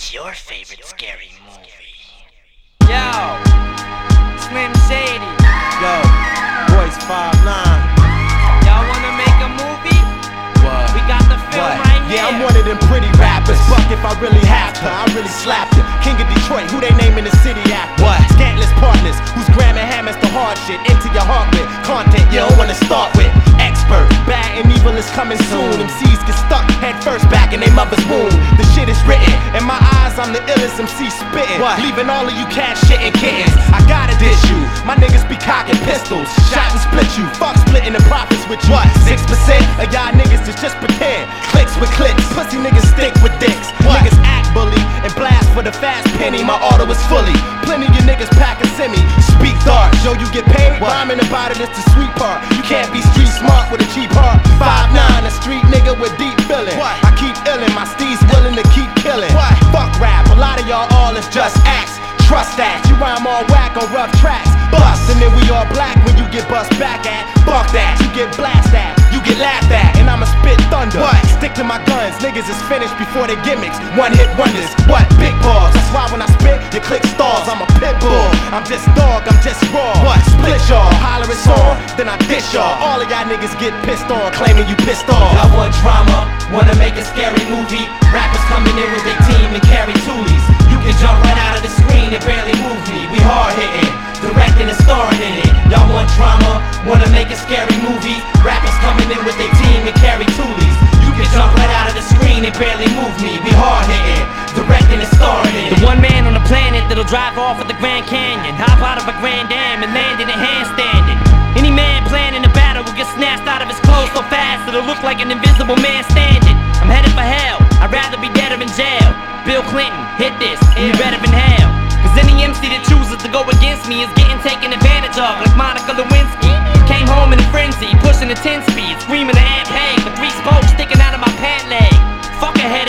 What's your favorite scary movie? Yo, Slim Shady. Yo, Boys 5'9". Y'all wanna make a movie? What? We got the film What? right here. Yeah, I'm one of them pretty rappers. Fuck if I really have to, I really slap you. King of Detroit, who they naming the city after? What? Scantless partners, who's gramming hammers the hard shit into your heart with content you don't wanna start with. Expert, bad and evil is coming soon. MCs get stuck head first back in their mother's womb. The shit is written, in my eyes I'm the illest MC spitting. What? Leaving all of you cats shitting kittens. I gotta dish you, my niggas be cocking pistols. Shot and split you, fuck splitting the profits with you. What? 6% of y'all niggas is just pretend. Clicks with clicks, pussy niggas stick with dicks. What? Niggas act bully and blast for the fast penny. My auto is fully, plenty of you niggas pack a semi. Speak dark, show you get paid. Rhyming about it is the sweet part. You can't be street smart with a cheap heart. 5'9", a street nigga with deep feeling. I keep illin', my steez willing to keep killing. Fuck rap, a lot of y'all all is just acts. Trust that, you rhyme all whack on rough tracks. Bust, and then we all black when you get bust back at. Fuck that, you get blast at, you get laughed at, and I'ma spit thunder. Stick to my guns, niggas is finished before they gimmicks. One hit wonders, what? Big balls. That's why when I spit, your click stalls. I'm a pit bull, I'm just dog, I'm just raw. Split y'all, holler it's on, then I dish y'all. All of y'all niggas get pissed on, claiming you pissed off. I want drama, wanna make a scary movie. Rappers coming in with their team and carry toolies. You can jump right out of the screen and barely move me. We hard hitting, directing and starring in it. Y'all want drama, wanna make a scary movie. Rappers coming in with their team and carry toolies. You can jump right out of the screen and barely move me. We hard hitting, directing and starring in it. The one man on the planet that'll drive off at the Grand Canyon, hop out of a Grand Dam and land in a handstanding. Any man planning a battle will get snatched out of his clothes so fast it'll look like an invisible man standing. I'm headed for hell, I'd rather be dead or in jail. Bill Clinton, hit this, and you better inhale. Cause any MC that chooses to go against me is getting taken advantage of, like Monica Lewinsky. Came home in a frenzy, pushing a 10 speed, screaming to Aunt Peg with 3 spokes sticking out of my pant leg. Fuck a head